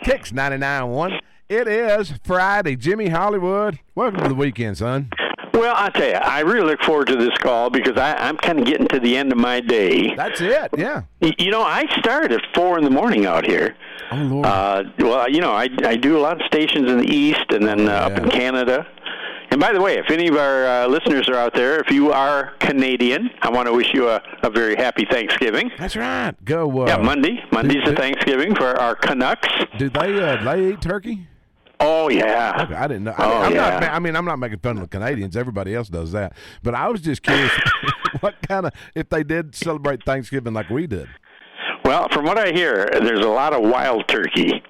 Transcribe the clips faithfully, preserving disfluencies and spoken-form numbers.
Kicks ninety-nine point one. It is Friday. Jimmy Hollywood, welcome to the weekend, son. Well, I'll tell you, I really look forward to this call because I, I'm kind of getting to the end of my day. That's it, yeah. You know, I start at four in the morning out here. Oh, Lord. Uh, well, you know, I, I do a lot of stations in the East and then uh, yeah. up in Canada. And by the way, if any of our uh, listeners are out there, if you are Canadian, I want to wish you a, a very happy Thanksgiving. That's right. Go. Uh, yeah, Monday. Monday's do, the Thanksgiving for our Canucks. Do they uh, they eat turkey? Oh yeah. Okay, I didn't know. I, oh, I'm yeah. not, I mean, I'm not making fun of the Canadians. Everybody else does that. But I was just curious what kind of if they did celebrate Thanksgiving like we did. Well, from what I hear, there's a lot of wild turkey.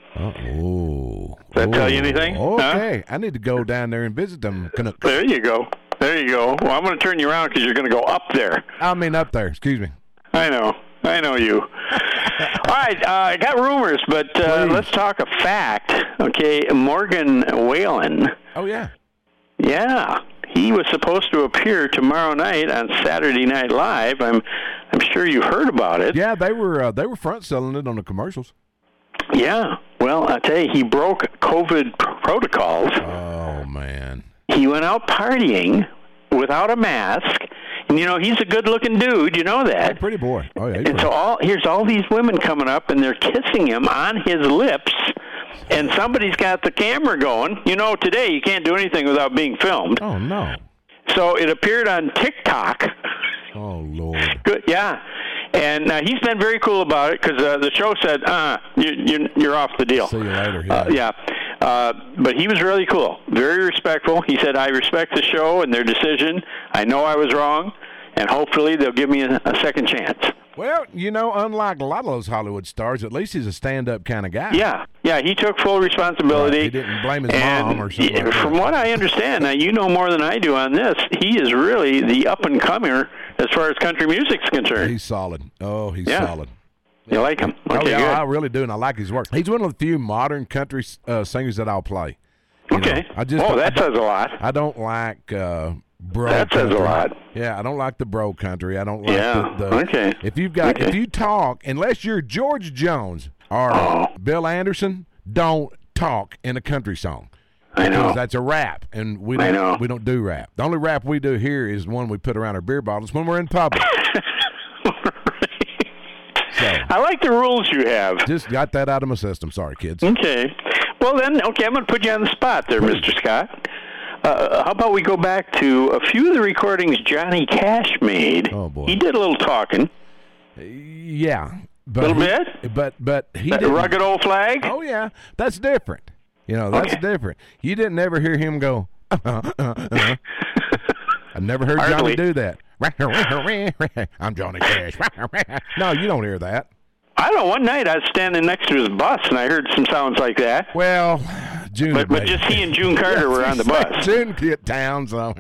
Oh. Does that tell you anything? Okay. Huh? I need to go down there and visit them Canucks. There you go. There you go. Well, I'm going to turn you around because you're going to go up there. I mean up there. Excuse me. I know. I know you. All right. Uh, I got rumors, but uh, let's talk a fact. Okay. Morgan Wallen. Oh, yeah. Yeah. He was supposed to appear tomorrow night on Saturday Night Live. I'm I'm sure you heard about it. Yeah, they were uh, they were front selling it on the commercials. Yeah. Well, I tell you, he broke COVID protocols. Oh, man. He went out partying without a mask. And, you know, he's a good-looking dude. You know that. Hey, pretty boy. Oh, yeah. And so all here's all these women coming up, and they're kissing him on his lips, and somebody's got the camera going. You know, today you can't do anything without being filmed. Oh, no. So it appeared on TikTok. Oh, Lord. Good, yeah. And uh, he's been very cool about it because uh, the show said, uh, you, you, you're off the deal. See you later. Yeah. Uh, yeah. Uh, but he was really cool, very respectful. He said, I respect the show and their decision. I know I was wrong, and hopefully they'll give me a, a second chance. Well, you know, unlike a lot of those Hollywood stars, at least he's a stand-up kind of guy. Yeah, yeah, he took full responsibility. Right. He didn't blame his and mom or something yeah, like From that. what I understand, now you know more than I do on this, he is really the up-and-comer as far as country music's concerned. He's solid. Oh, he's yeah. solid. You like him? Oh, Okay, yeah, good. I really do, and I like his work. He's one of the few modern country uh, singers that I'll play. You Okay. know, I just oh, that I says a lot. I don't like uh, bro That says country. a lot. Yeah, I don't like the bro country. I don't like Yeah, the, the okay. If you've got Okay. if you talk, unless you're George Jones or Oh. Bill Anderson, don't talk in a country song. I know. Because that's a rap, and we I don't know. we don't do rap. The only rap we do here is the one we put around our beer bottles when we're in public. So I like the rules you have. just got that out of my system. Sorry, kids. Okay. Well, then, okay, I'm going to put you on the spot there, Mister Scott. Uh, how about we go back to a few of the recordings Johnny Cash made? Oh, boy. He did a little talking. Yeah. A little he, bit? But but he That didn't. rugged old flag? Oh, yeah. That's different. You know, that's Okay. different. You didn't ever hear him go, uh, uh, uh. I never heard Hardly. Johnny do that. I'm Johnny Cash. No, you don't hear that. I don't know. One night I was standing next to his bus, and I heard some sounds like that. Well, June. But, but just he and June Carter were on the bus. June Kit Town, so.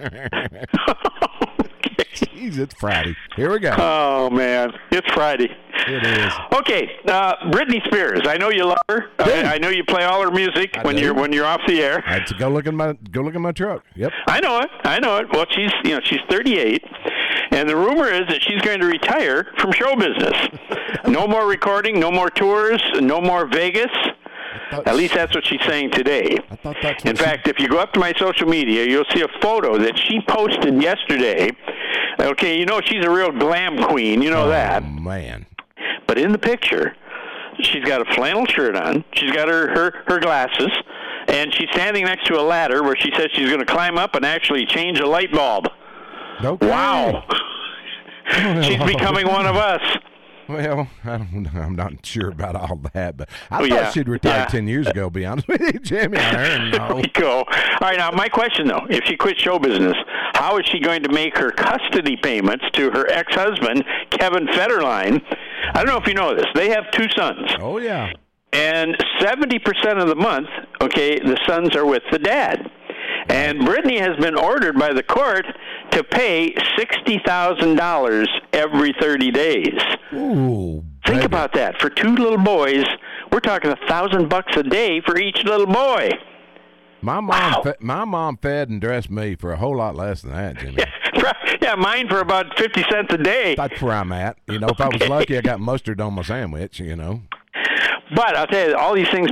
Jeez, it's Friday. Here we go. Oh, man. It's Friday. It is. Okay, uh, Britney Spears. I know you love her. I, I know you play all her music I when do. you're when you're off the air. I had to go look at my go look at my truck. Yep. I know it. I know it. Well, she's you know she's thirty-eight, and the rumor is that she's going to retire from show business. No more recording, no more tours, no more Vegas. At least that's what she's saying today. I thought that's what In she- fact, if you go up to my social media, you'll see a photo that she posted yesterday. Okay, you know she's a real glam queen. You know oh, that. man. But in the picture, she's got a flannel shirt on. She's got her, her, her glasses. And she's standing next to a ladder where she says she's going to climb up and actually change a light bulb. Okay. Wow. She's becoming one of us. Well, I don't, I'm not sure about all that, but I Oh, thought yeah. she'd retired Yeah. ten years ago, be honest with you, Jimmy. I heard There no. we go. All right, now my question, though, if she quits show business, how is she going to make her custody payments to her ex-husband, Kevin Federline? I don't know if you know this. They have two sons. Oh, yeah. And seventy percent of the month, okay, the sons are with the dad. And Britney has been ordered by the court to pay sixty thousand dollars every thirty days. Ooh. Think baby. about that. For two little boys, we're talking a thousand bucks a day for each little boy. My mom, Wow. fe- my mom fed and dressed me for a whole lot less than that, Jimmy. Yeah, yeah, mine for about fifty cents a day. That's where I'm at. You know, if I was Okay. lucky, I got mustard on my sandwich, you know. But I'll tell you, all these things might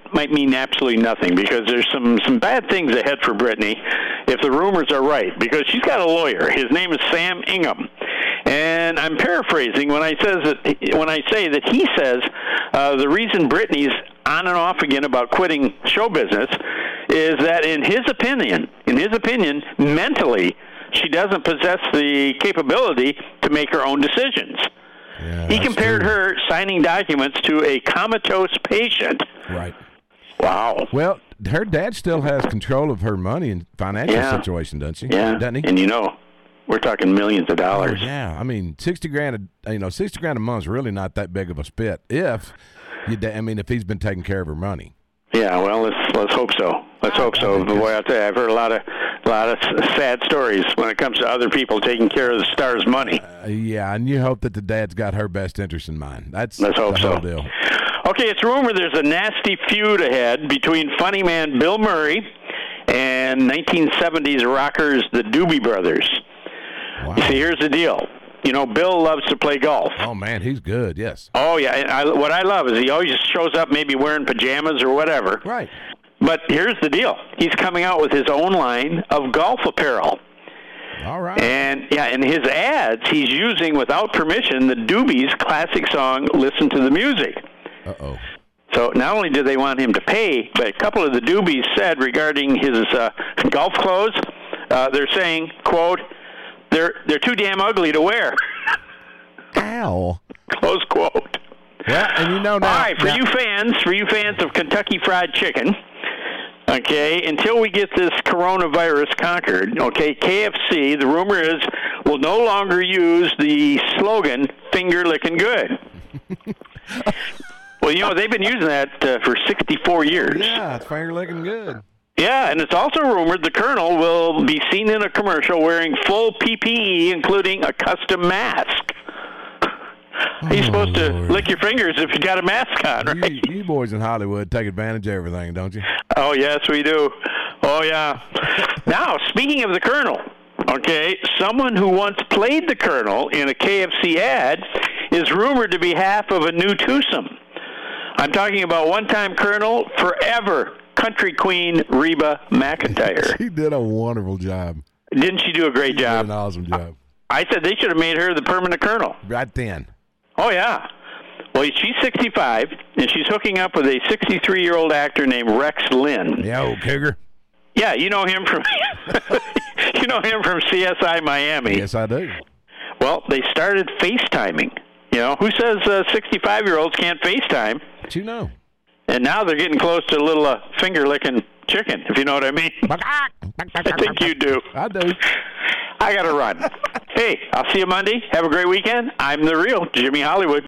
might mean absolutely nothing because there's some, some bad things ahead for Britney if the rumors are right, because she's got a lawyer. His name is Sam Ingham. And I'm paraphrasing when I says that when I say that he says uh, the reason Britney's on and off again about quitting show business is that in his opinion, in his opinion, mentally, she doesn't possess the capability to make her own decisions. Yeah, he compared true. her signing documents to a comatose patient. Right. Wow. Well, her dad still has control of her money and financial Yeah. situation, doesn't she? Yeah. Doesn't he? And you know, we're talking millions of dollars. Oh, yeah. I mean, sixty grand. A, you know, sixty grand a month is really not that big of a spit. If you, da- I mean, if he's been taking care of her money. Yeah. Well, let's let's hope so. Let's hope so. Boy, I'll tell you, I've heard a lot of a lot of sad stories when it comes to other people taking care of the star's money. Uh, yeah, and you hope that the dad's got her best interest in mind. That's Let's hope the so. whole deal. Okay, it's rumored there's a nasty feud ahead between funny man Bill Murray and nineteen seventies rockers the Doobie Brothers. Wow. You see, here's the deal. You know, Bill loves to play golf. Oh man, he's good. Yes. Oh, yeah. And I, what I love is he always shows up maybe wearing pajamas or whatever. Right. But here's the deal. He's coming out with his own line of golf apparel. All right. And, yeah, in his ads, he's using, without permission, the Doobies' classic song, Listen to the Music. Uh-oh. So not only do they want him to pay, but a couple of the Doobies said regarding his uh, golf clothes, uh, they're saying, quote, they're, they're too damn ugly to wear. Ow. Close quote. Well, and you know now. All right, for now, you fans, for you fans of Kentucky Fried Chicken, okay, until we get this coronavirus conquered, okay, K F C, the rumor is, will no longer use the slogan, finger licking good. Well, you know, they've been using that uh, for sixty-four years. Yeah, it's finger looking good. Yeah, and it's also rumored the Colonel will be seen in a commercial wearing full P P E, including a custom mask. He's Oh, supposed to Lord. lick your fingers if you got a mask on, right? You, you boys in Hollywood take advantage of everything, don't you? Oh, yes, we do. Oh, yeah. Now, speaking of the Colonel, okay, someone who once played the Colonel in a K F C ad is rumored to be half of a new twosome. I'm talking about one-time Colonel, forever country queen Reba McEntire. She did a wonderful job. Didn't she do a great She did job? an awesome job. I said they should have made her the permanent Colonel. Right then. Oh, yeah. Well, she's sixty-five, and she's hooking up with a sixty-three-year-old actor named Rex Lynn. Yeah, old cougar. Yeah, you know him from you know him from C S I Miami. Yes, I do. Well, they started FaceTiming. You know, who says uh, sixty-five-year-olds can't FaceTime? But you know. And now they're getting close to a little uh, finger-licking chicken, if you know what I mean. I think you do. I do. I got to run. Hey, I'll see you Monday. Have a great weekend. I'm the real Jimmy Hollywood.